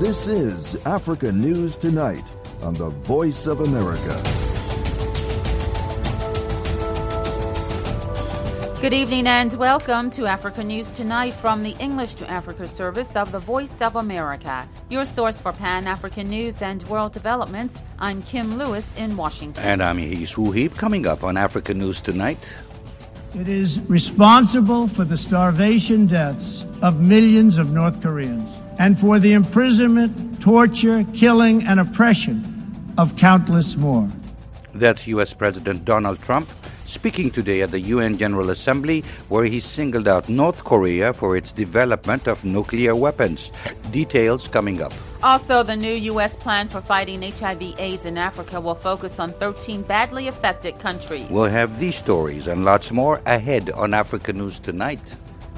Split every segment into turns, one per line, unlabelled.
This is Africa News Tonight on the Voice of America.
Good evening and welcome to Africa News Tonight from the English to Africa service of the Voice of America. Your source for Pan-African news and world developments. I'm Kim Lewis in Washington.
And I'm Hees Woo-Heep. Coming up on Africa News Tonight.
It is responsible for the starvation deaths of millions of North Koreans and for the imprisonment, torture, killing, and oppression of countless more.
That's U.S. President Donald Trump speaking today at the UN General Assembly, where he singled out North Korea for its development of nuclear weapons. Details coming up.
Also, the new U.S. plan for fighting HIV/AIDS in Africa will focus on 13 badly affected countries.
We'll have these stories and lots more ahead on Africa News Tonight.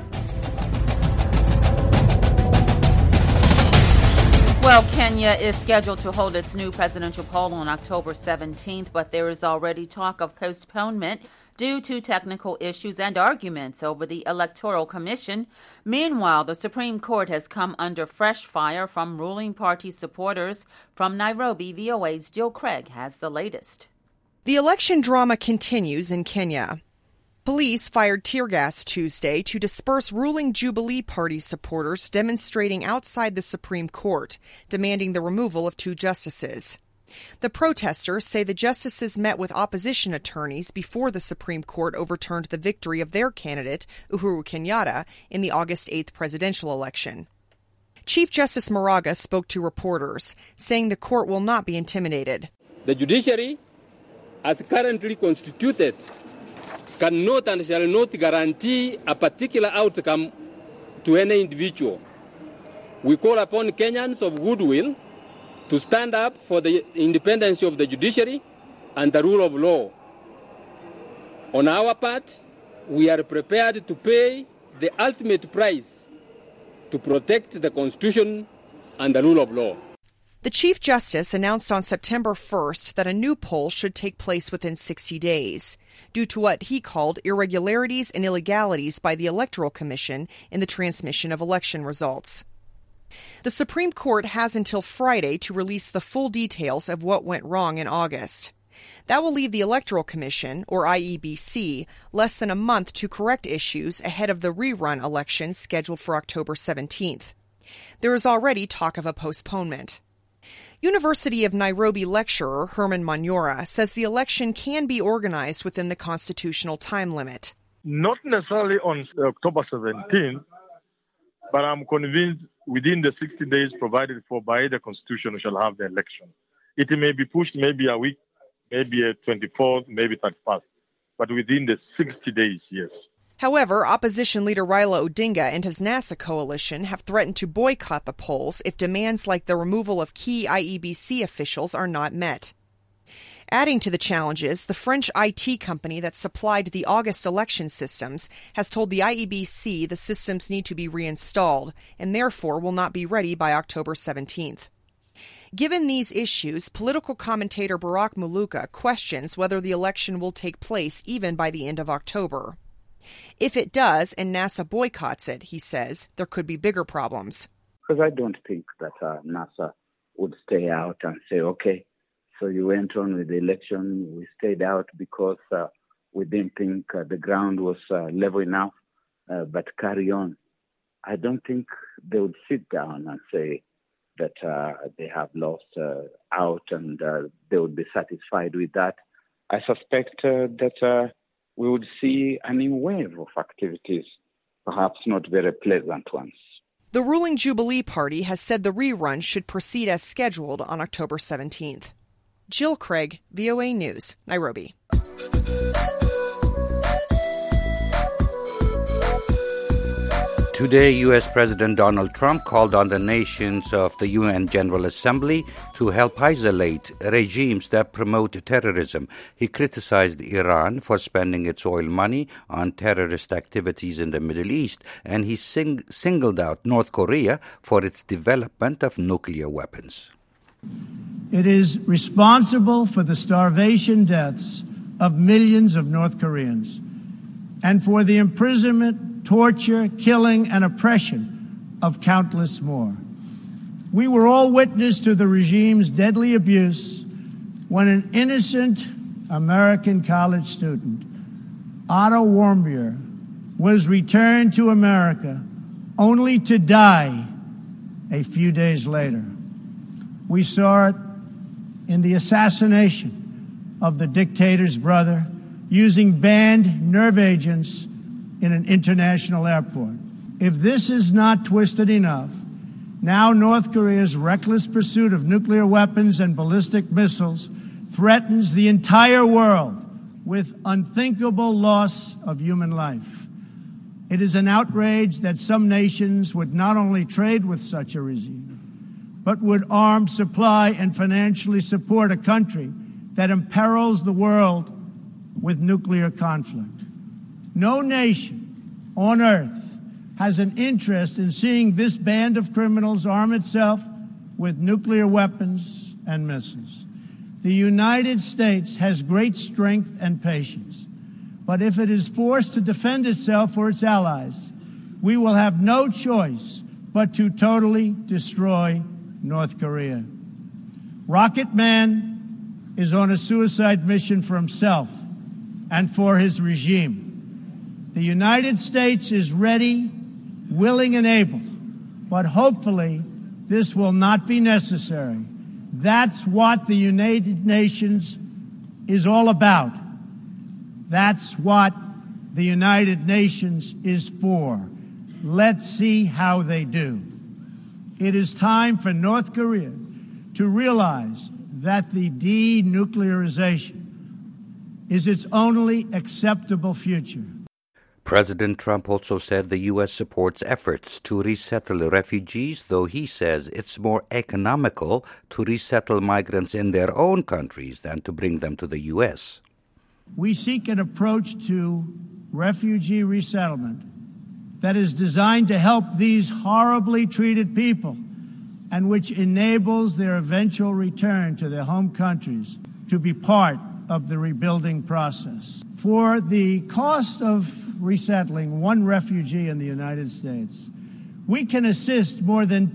Well, Kenya is scheduled to hold its new presidential poll on October 17th, but there is already talk of postponement due to technical issues and arguments over the Electoral Commission. Meanwhile, the Supreme Court has come under fresh fire from ruling party supporters. From Nairobi, VOA's Jill Craig has the latest.
The election drama continues in Kenya. Police fired tear gas Tuesday to disperse ruling Jubilee Party supporters demonstrating outside the Supreme Court, demanding the removal of 2 justices. The protesters say the justices met with opposition attorneys before the Supreme Court overturned the victory of their candidate, Uhuru Kenyatta, in the August 8th presidential election. Chief Justice Maraga spoke to reporters, saying the court will not be intimidated.
The judiciary, as currently constituted, cannot and shall not guarantee a particular outcome to any individual. We call upon Kenyans of goodwill to stand up for the independence of the judiciary and the rule of law. On our part, we are prepared to pay the ultimate price to protect the Constitution and the rule of law.
The Chief Justice announced on September 1st that a new poll should take place within 60 days, due to what he called irregularities and illegalities by the Electoral Commission in the transmission of election results. The Supreme Court has until Friday to release the full details of what went wrong in August. That will leave the Electoral Commission, or IEBC, less than a month to correct issues ahead of the rerun election scheduled for October 17th. There is already talk of a postponement. University of Nairobi lecturer Herman Manyora says the election can be organized within the constitutional time limit.
Not necessarily on October 17th, but I'm convinced within the 60 days provided for by the Constitution we shall have the election. It may be pushed maybe a week, maybe a 24th, maybe 31st, but within the 60 days, yes.
However, opposition leader Raila Odinga and his NASA coalition have threatened to boycott the polls if demands like the removal of key IEBC officials are not met. Adding to the challenges, the French IT company that supplied the August election systems has told the IEBC the systems need to be reinstalled and therefore will not be ready by October 17th. Given these issues, political commentator Barack Muluka questions whether the election will take place even by the end of October. If it does and NASA boycotts it, he says, there could be bigger problems.
Because I don't think that NASA would stay out and say, okay, so you went on with the election, we stayed out because we didn't think the ground was level enough, but carry on. I don't think they would sit down and say that they have lost out and they would be satisfied with that. I suspect that we would see a new wave of activities, perhaps not very pleasant ones.
The ruling Jubilee Party has said the rerun should proceed as scheduled on October 17th. Jill Craig, VOA News, Nairobi.
Today, U.S. President Donald Trump called on the nations of the UN General Assembly to help isolate regimes that promote terrorism. He criticized Iran for spending its oil money on terrorist activities in the Middle East, and he singled out North Korea for its development of nuclear weapons.
It is responsible for the starvation deaths of millions of North Koreans and for the imprisonment, torture, killing, and oppression of countless more. We were all witness to the regime's deadly abuse when an innocent American college student, Otto Warmbier, was returned to America only to die a few days later. We saw it in the assassination of the dictator's brother using banned nerve agents in an international airport. If this is not twisted enough, now North Korea's reckless pursuit of nuclear weapons and ballistic missiles threatens the entire world with unthinkable loss of human life. It is an outrage that some nations would not only trade with such a regime, but would arm, supply, and financially support a country that imperils the world with nuclear conflict. No nation on earth has an interest in seeing this band of criminals arm itself with nuclear weapons and missiles. The United States has great strength and patience, but if it is forced to defend itself or its allies, we will have no choice but to totally destroy North Korea. Rocket Man is on a suicide mission for himself and for his regime. The United States is ready, willing and able, but hopefully this will not be necessary. That's what the United Nations is all about. That's what the United Nations is for. Let's see how they do. It is time for North Korea to realize that the denuclearization is its only acceptable future.
President Trump also said the U.S. supports efforts to resettle refugees, though he says it's more economical to resettle migrants in their own countries than to bring them to the U.S.
We seek an approach to refugee resettlement that is designed to help these horribly treated people and which enables their eventual return to their home countries to be part of the rebuilding process. For the cost of resettling one refugee in the United States, we can assist more than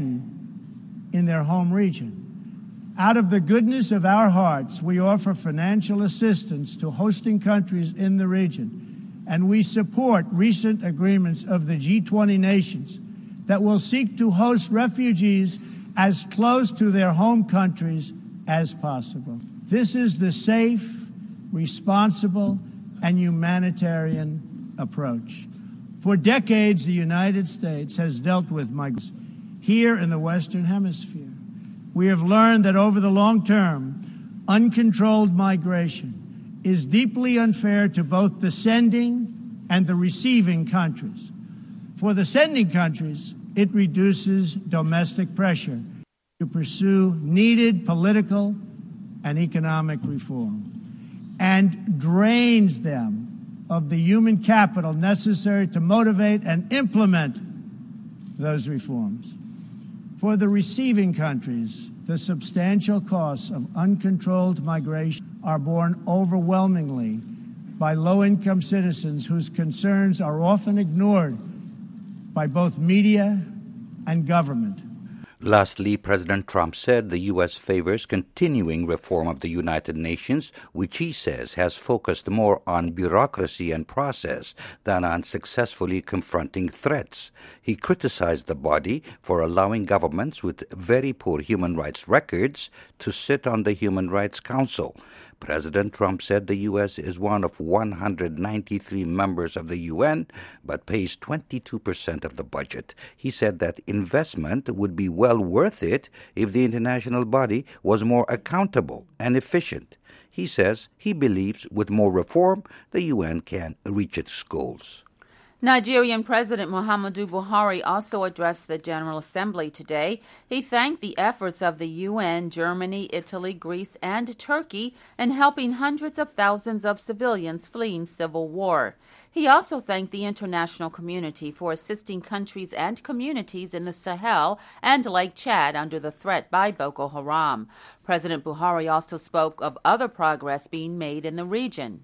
10 in their home region. Out of the goodness of our hearts, we offer financial assistance to hosting countries in the region, and we support recent agreements of the G20 nations that will seek to host refugees as close to their home countries as possible. This is the safe, responsible, and humanitarian approach. For decades, the United States has dealt with migrants here in the Western Hemisphere. We have learned that over the long term, uncontrolled migration is deeply unfair to both the sending and the receiving countries. For the sending countries, it reduces domestic pressure to pursue needed political and economic reform, and drains them of the human capital necessary to motivate and implement those reforms. For the receiving countries, the substantial costs of uncontrolled migration are borne overwhelmingly by low-income citizens whose concerns are often ignored by both media and government.
Lastly, President Trump said the U.S. favors continuing reform of the United Nations, which he says has focused more on bureaucracy and process than on successfully confronting threats. He criticized the body for allowing governments with very poor human rights records to sit on the Human Rights Council. President Trump said the U.S. is one of 193 members of the UN, but pays 22% of the budget. He said that investment would be well worth it if the international body was more accountable and efficient. He says he believes with more reform, the UN can reach its goals.
Nigerian President Muhammadu Buhari also addressed the General Assembly today. He thanked the efforts of the UN, Germany, Italy, Greece, and Turkey in helping hundreds of thousands of civilians fleeing civil war. He also thanked the international community for assisting countries and communities in the Sahel and Lake Chad under the threat by Boko Haram. President Buhari also spoke of other progress being made in the region.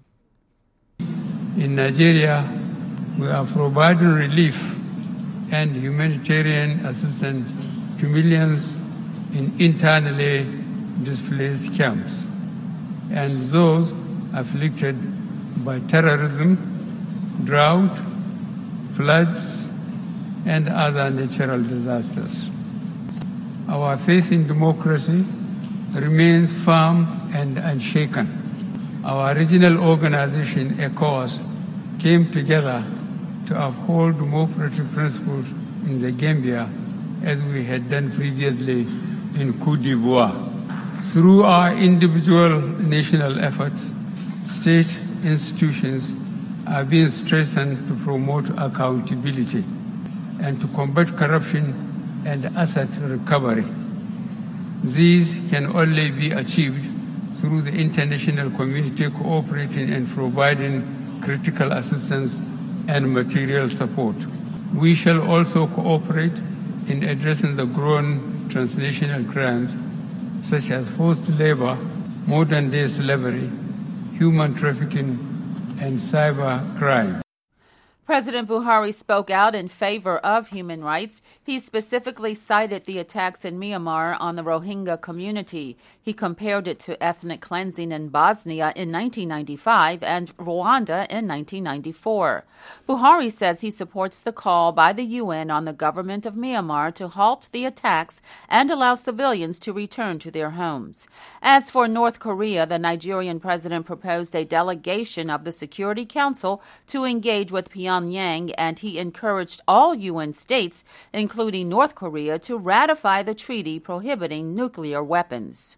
In Nigeria, we are providing relief and humanitarian assistance to millions in internally displaced camps and those afflicted by terrorism, drought, floods, and other natural disasters. Our faith in democracy remains firm and unshaken. Our regional organization, ECOWAS, came together to uphold democratic principles in the Gambia as we had done previously in Côte d'Ivoire. Through our individual national efforts, state institutions are being strengthened to promote accountability and to combat corruption and asset recovery. These can only be achieved through the international community cooperating and providing critical assistance and material support. We shall also cooperate in addressing the growing transnational crimes such as forced labor, modern-day slavery, human trafficking, and cyber crime.
President Buhari spoke out in favor of human rights. He specifically cited the attacks in Myanmar on the Rohingya community. He compared it to ethnic cleansing in Bosnia in 1995 and Rwanda in 1994. Buhari says he supports the call by the UN on the government of Myanmar to halt the attacks and allow civilians to return to their homes. As for North Korea, the Nigerian president proposed a delegation of the Security Council to engage with Pyongyang, and he encouraged all UN states, including North Korea, to ratify the treaty prohibiting nuclear weapons.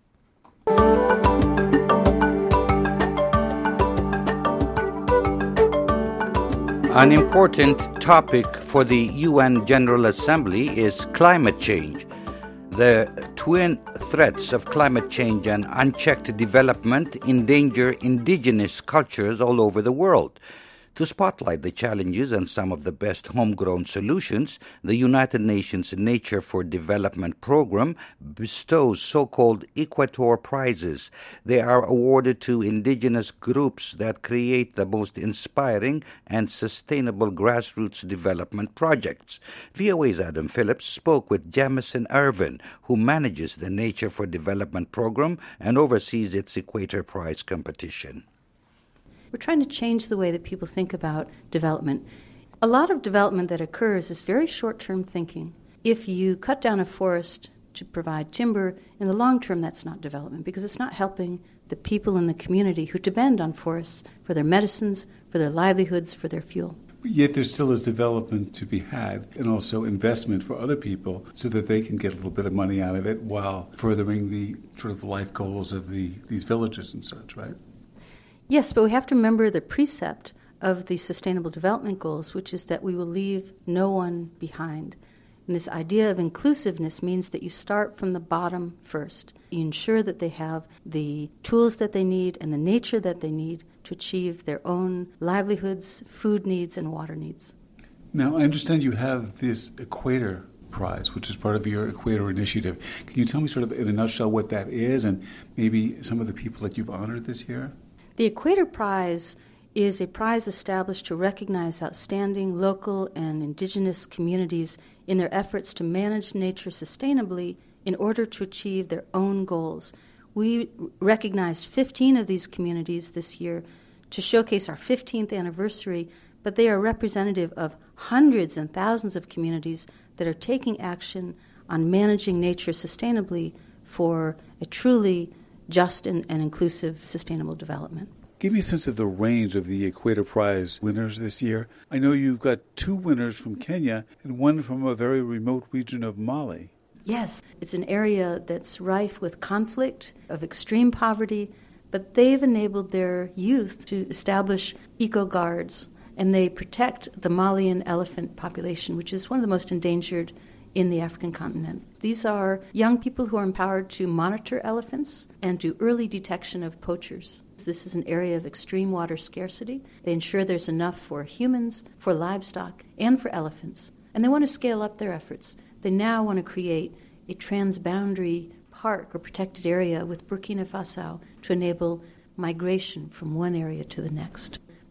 An important topic for the UN General Assembly is climate change. The twin threats of climate change and unchecked development endanger indigenous cultures all over the world. To spotlight the challenges and some of the best homegrown solutions, the United Nations Nature for Development Program bestows so-called Equator Prizes. They are awarded to indigenous groups that create the most inspiring and sustainable grassroots development projects. VOA's Adam Phillips spoke with Jamison Irvin, who manages the Nature for Development Program and oversees its Equator Prize competition.
We're trying to change the way that people think about development. A lot of development that occurs is very short-term thinking. If you cut down a forest to provide timber, in the long term that's not development because it's not helping the people in the community who depend on forests for their medicines, for their livelihoods, for their fuel.
Yet there still is development to be had and also investment for other people so that they can get a little bit of money out of it while furthering the sort of life goals of these villages and such, right?
Yes, but we have to remember the precept of the Sustainable Development Goals, which is that we will leave no one behind. And this idea of inclusiveness means that you start from the bottom first. You ensure that they have the tools that they need and the nature that they need to achieve their own livelihoods, food needs, and water needs.
Now, I understand you have this Equator Prize, which is part of your Equator Initiative. Can you tell me sort of in a nutshell what that is and maybe some of the people that you've honored this year?
The Equator Prize is a prize established to recognize outstanding local and indigenous communities in their efforts to manage nature sustainably in order to achieve their own goals. We recognized 15 of these communities this year to showcase our 15th anniversary, but they are representative of hundreds and thousands of communities that are taking action on managing nature sustainably for a truly just and inclusive sustainable development.
Give me a sense of the range of the Equator Prize winners this year. I know you've got 2 winners from Kenya and one from a very remote region of Mali.
Yes, it's an area that's rife with conflict, of extreme poverty, but they've enabled their youth to establish eco-guards, and they protect the Malian elephant population, which is one of the most endangered in the African continent. These are young people who are empowered to monitor elephants and do early detection of poachers. This is an area of extreme water scarcity. They ensure there's enough for humans, for livestock, and for elephants. And they want to scale up their efforts. They now want to create a transboundary park or protected area with Burkina Faso to enable migration from one area to the next.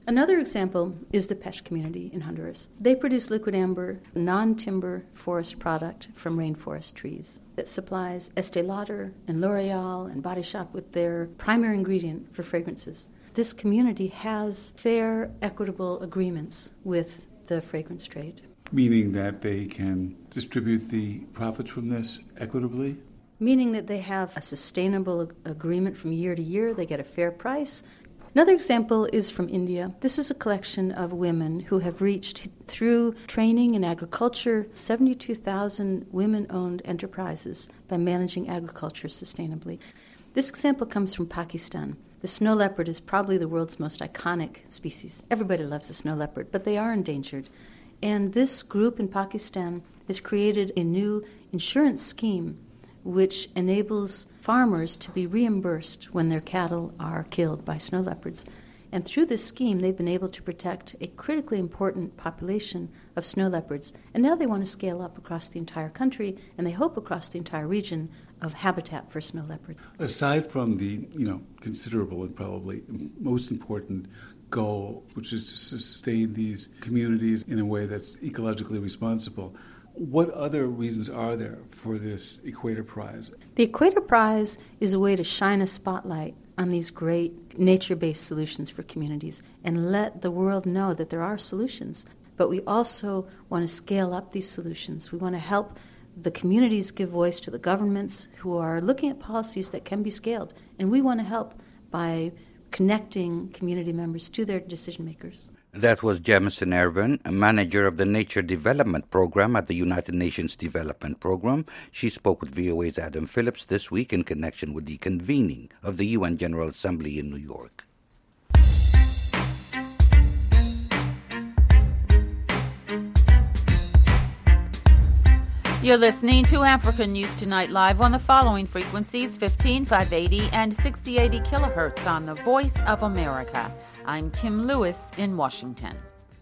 Another example is the Pesh community in Honduras. They produce liquid amber, non-timber forest product from rainforest trees that supplies Estee Lauder and L'Oreal and Body Shop with their primary ingredient for fragrances. This community has fair, equitable agreements with the fragrance trade.
Meaning that they can distribute the profits from this equitably?
Meaning that they have a sustainable agreement from year to year, they get a fair price. Another example is from India. This is a collection of women who have reached, through training in agriculture, 72,000 women-owned enterprises by managing agriculture sustainably. This example comes from Pakistan. The snow leopard is probably the world's most iconic species. Everybody loves the snow leopard, but they are endangered. And this group in Pakistan has created a new insurance scheme which enables farmers to be reimbursed when their cattle are killed by snow leopards. And through this scheme, they've been able to protect a critically important population of snow leopards. And now they want to scale up across the entire country, and they hope across the entire region, of habitat for snow leopard.
Aside from the, considerable and probably most important goal, which is to sustain these communities in a way that's ecologically responsible, what other reasons are there for this Equator Prize?
The Equator Prize is a way to shine a spotlight on these great nature-based solutions for communities and let the world know that there are solutions. But we also want to scale up these solutions. We want to help the communities give voice to the governments who are looking at policies that can be scaled. And we want to help by connecting community members to their decision makers.
That was Jamison Ervin, a manager of the Nature Development Program at the United Nations Development Program. She spoke with VOA's Adam Phillips this week in connection with the convening of the UN General Assembly in New York.
You're listening to African News Tonight live on the following frequencies: 15,580 and 6080 kilohertz on the Voice of America. I'm Kim Lewis in Washington.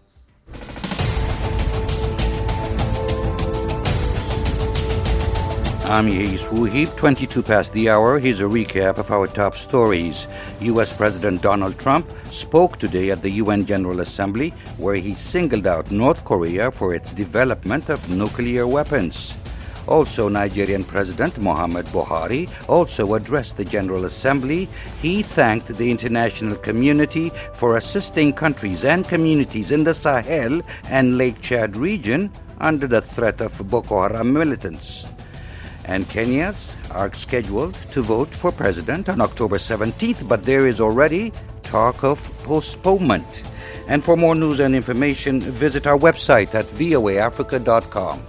I'm Yeis Wuhib, 22 past the hour. Here's a recap of our top stories. U.S. President Donald Trump spoke today at the UN General Assembly, where he singled out North Korea for its development of nuclear weapons. Also, Nigerian President Muhammad Buhari also addressed the General Assembly. He thanked the international community for assisting countries and communities in the Sahel and Lake Chad region under the threat of Boko Haram militants. And Kenyans are scheduled to vote for president on October 17th, but there is already talk of postponement. And for more news and information, visit our website at voaafrica.com.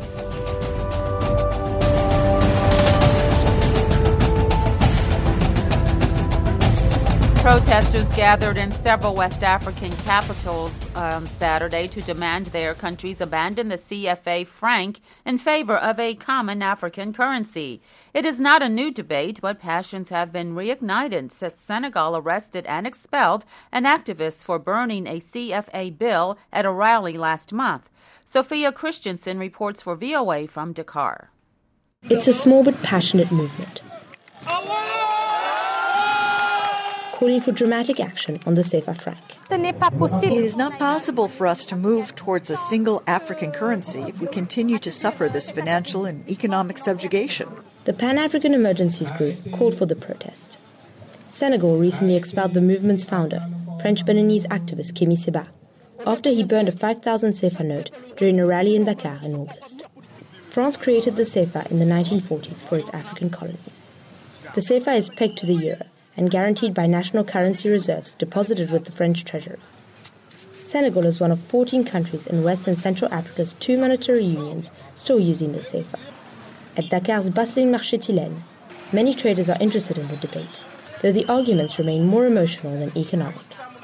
Protesters gathered in several West African capitals on Saturday to demand their countries abandon the CFA franc in favor of a common African currency. It is not a new debate, but passions have been reignited since Senegal arrested and expelled an activist for burning a CFA bill at a rally last month. Sophia Christensen reports for VOA from Dakar.
It's a small but passionate movement, calling for dramatic action on the CFA franc.
It is not possible for us to move towards a single African currency if we continue to suffer this financial and economic subjugation.
The Pan-African Emergencies Group called for the protest. Senegal recently expelled the movement's founder, French-Beninese activist Kémi Séba, after he burned a 5,000 CFA note during a rally in Dakar in August. France created the CFA in the 1940s for its African colonies. The CFA is pegged to the euro and guaranteed by national currency reserves deposited with the French treasury. Senegal is one of 14 countries in West and Central Africa's two monetary unions still using the CFA. At Dakar's bustling Marché Tilène, many traders are interested in the debate, though the arguments remain more emotional than economic.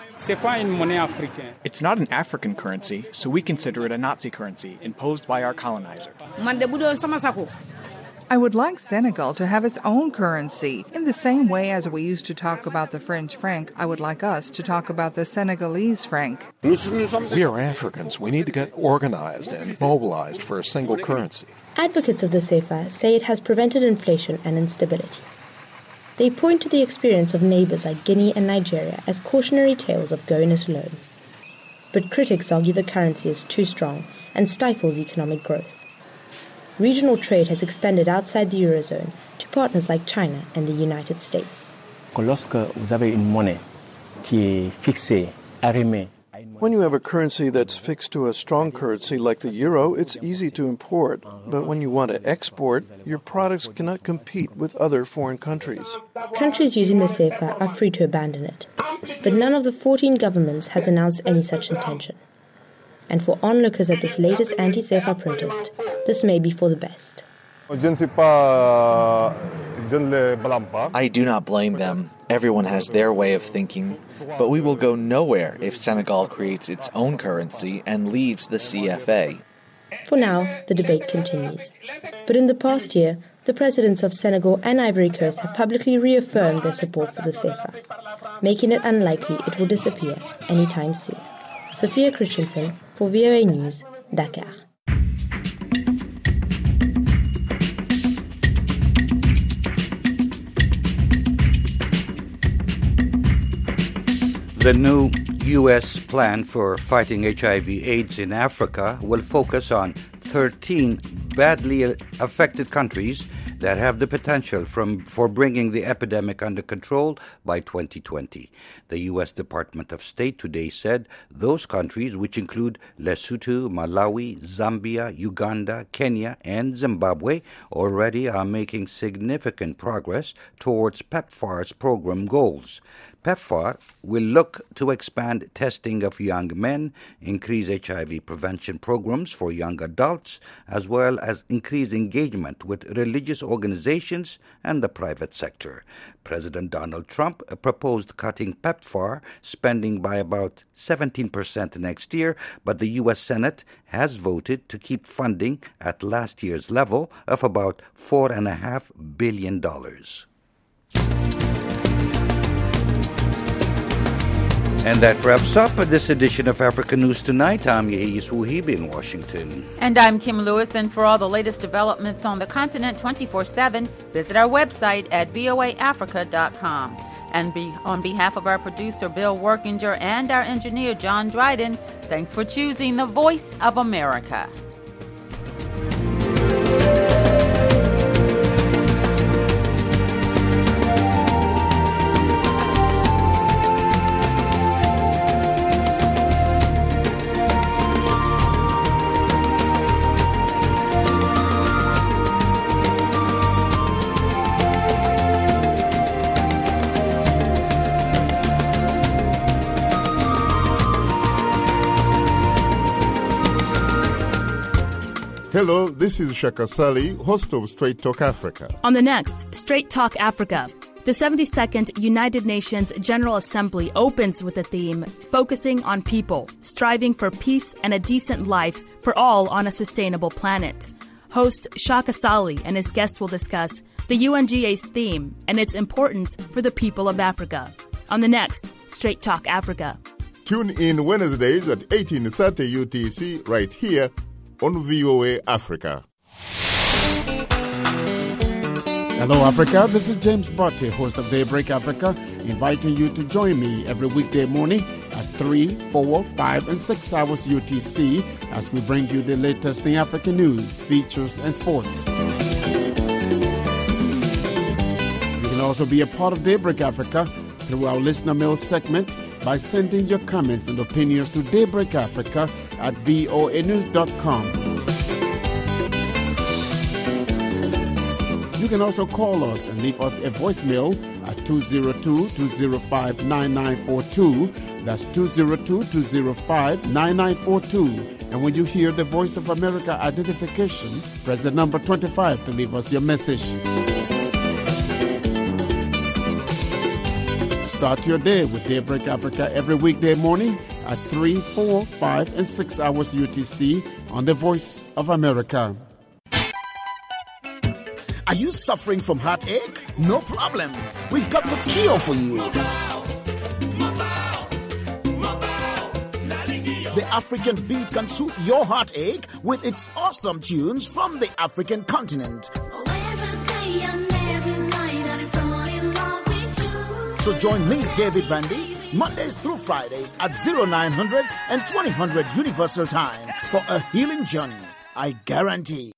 It's not an African currency, so we consider it a Nazi currency imposed by our colonizer.
I would like Senegal to have its own currency. In the same way as we used to talk about the French franc, I would like us to talk about the Senegalese franc.
We are Africans. We need to get organized and mobilized for a single currency.
Advocates of the CFA say it has prevented inflation and instability. They point to the experience of neighbours like Guinea and Nigeria as cautionary tales of going it alone. But critics argue the currency is too strong and stifles economic growth. Regional trade has expanded outside the Eurozone to partners like China and the United States.
Lorsque vous avez une monnaie qui est fixée, arrimée.
When you have a currency that's fixed to a strong currency like the euro, it's easy to import. But when you want to export, your products cannot compete with other foreign countries.
Countries using the CFA are free to abandon it. But none of the 14 governments has announced any such intention. And for onlookers at this latest anti-CFA protest, this may be for the best.
I do not blame them. Everyone has their way of thinking. But we will go nowhere if Senegal creates its own currency and leaves the CFA.
For now, the debate continues. But in the past year, the presidents of Senegal and Ivory Coast have publicly reaffirmed their support for the CFA, making it unlikely it will disappear anytime soon. Sophia Christensen for VOA News, Dakar.
The new U.S. plan for fighting HIV/AIDS in Africa will focus on 13 badly affected countries that have the potential for bringing the epidemic under control by 2020. The U.S. Department of State today said those countries, which include Lesotho, Malawi, Zambia, Uganda, Kenya, and Zimbabwe, already are making significant progress towards PEPFAR's program goals. PEPFAR will look to expand testing of young men, increase HIV prevention programs for young adults, as well as increase engagement with religious organizations and the private sector. President Donald Trump proposed cutting PEPFAR spending by about 17% next year, but the U.S. Senate has voted to keep funding at last year's level of about $4.5 billion. And that wraps up this edition of Africa News Tonight. I'm Yehis Wuhibi in Washington.
And I'm Kim Lewis. And for all the latest developments on the continent 24/7, visit our website at voaafrica.com. And on behalf of our producer, Bill Workinger, and our engineer, John Dryden, thanks for choosing the Voice of America.
Hello, this is Shaka Sali, host of Straight Talk Africa.
On the next Straight Talk Africa, the 72nd United Nations General Assembly opens with a theme focusing on people, striving for peace and a decent life for all on a sustainable planet. Host Shaka Sali and his guest will discuss the UNGA's theme and its importance for the people of Africa. On the next Straight Talk Africa.
Tune in Wednesdays at 18:30 UTC right here on VOA Africa.
Hello, Africa. This is James Botte, host of Daybreak Africa, inviting you to join me every weekday morning at 3, 4, 5, and 6 hours UTC as we bring you the latest in African news, features, and sports. You can also be a part of Daybreak Africa through our listener mail segment by sending your comments and opinions to daybreakafrica@voanews.com. You can also call us and leave us a voicemail at 202-205-9942. That's 202-205-9942. And when you hear the Voice of America identification, press the number 25 to leave us your message. Start your day with Daybreak Africa every weekday morning at 3, 4, 5, and 6 hours UTC on the Voice of America.
Are you suffering from heartache? No problem. We've got the cure for you. The African beat can soothe your heartache with its awesome tunes from the African continent. So join me, David Vandy, Mondays through Fridays at 0900 and 2000 Universal Time for a healing journey. I guarantee.